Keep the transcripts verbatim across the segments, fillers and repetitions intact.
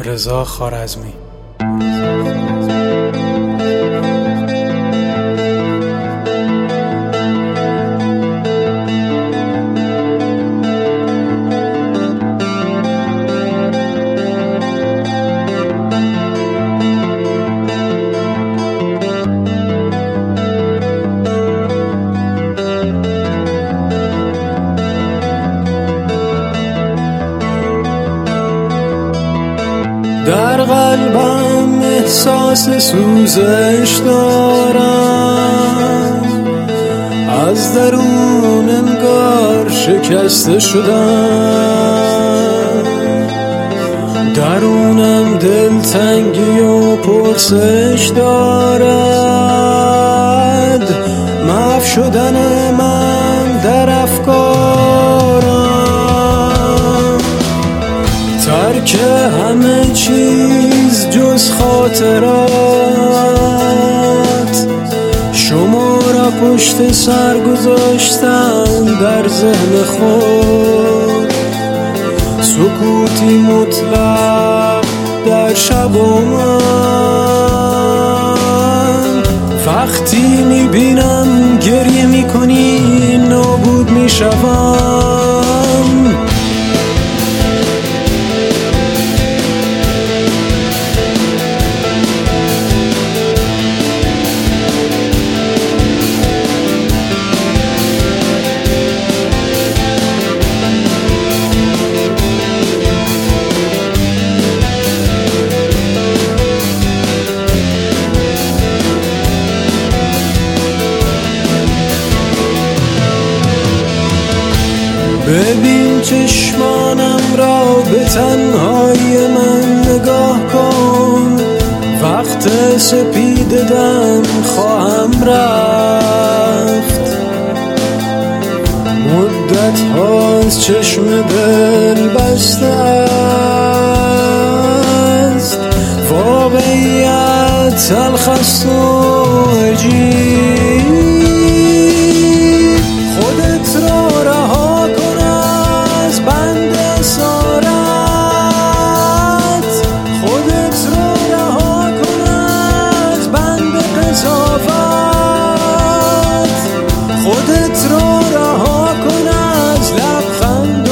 رضا خوارزمی. در قلبم احساس سوزش دارم، از درون انگار شکسته شدم. درونم دلتنگی و پرسش دارد، محو شدن من در افکارم. ترک همه چیز جز خاطرات، شما را پشت سر گذاشتم در ذهن خود. سکوتی مطلق در شب و من، وقتی میبینم گریه میکنی نابود میشوم. ببین چشمانم را به تنهای من نگاه کن، وقت سپید دم خواهم رفت. مدت هاست چشم دل بسته است، واقعیت تلخ است و عجیب. خودت را رها کن بند اسارت، خودت رو رها کن از بند قضاوت. خودت رو رها کن از لبخند و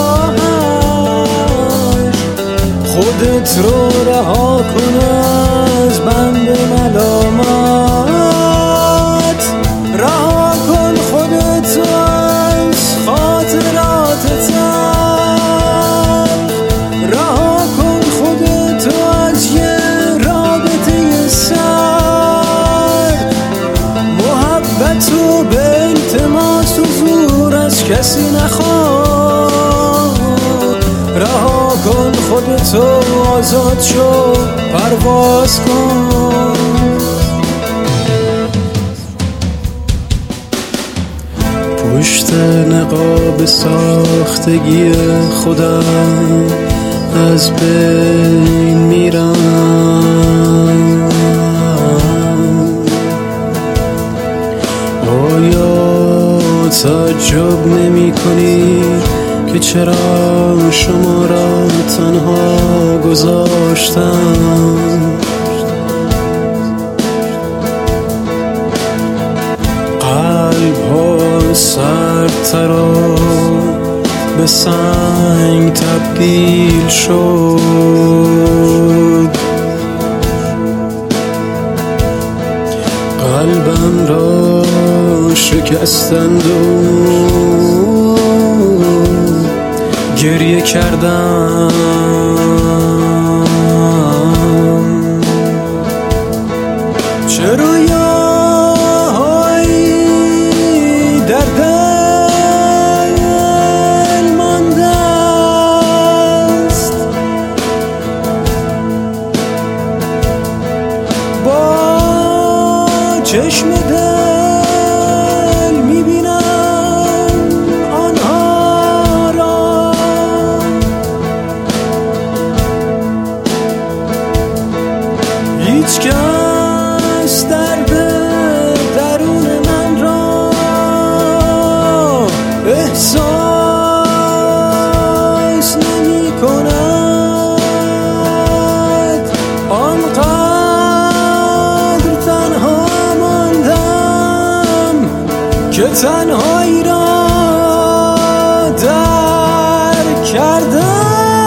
نگاهش. خودت رو رها کن از بند ملامت. رها کن خودت رو از خاطرات تو به التماس و زور از کسی نخواه. رها کن خودتو، آزاد شو، پرواز کن. پشت نقاب ساختگی خودم از بین میرم. آیا تعجب نمی کنی که چرا شما را تنها گذاشتم؟ قلب ها سردتر و به سنگ تبدیل شد. قلبم را شکستند و گریه کردم. چه رویاهایی در دل مانده است، با چشم دل میبینم آنها را. هیچ کس در که تنهایی را درک کردم.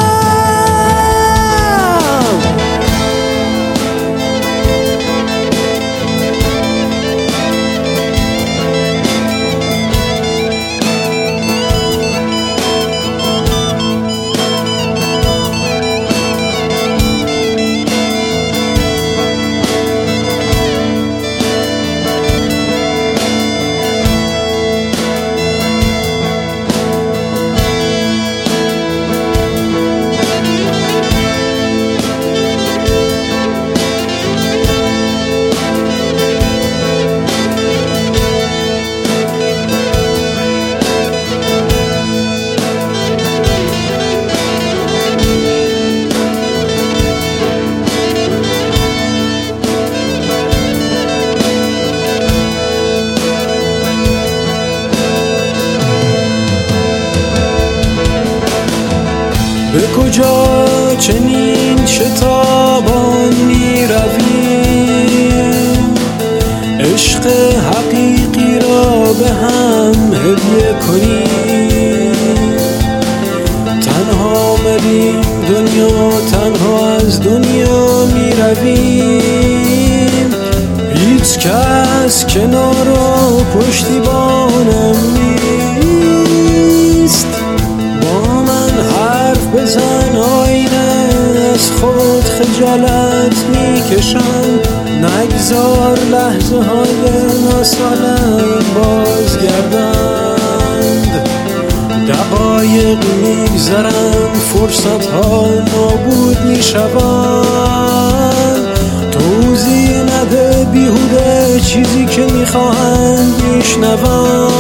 به کجا چنین شتابان می رویم، عشق حقیقی را به هم هدیه کنیم. تنها مریم دنیا، تنها از دنیا می رویم. هیچ کس کنار و پشتیبانم نیست. با من حرف بزن آینه، از خود خجالت میکشم. نگذار لحظه های ناسالم بازگردند. دقایق میگذرند، فرصت ها نابود میشوند. توضیح نده بیهوده چیزی که میخواهند میشنوند.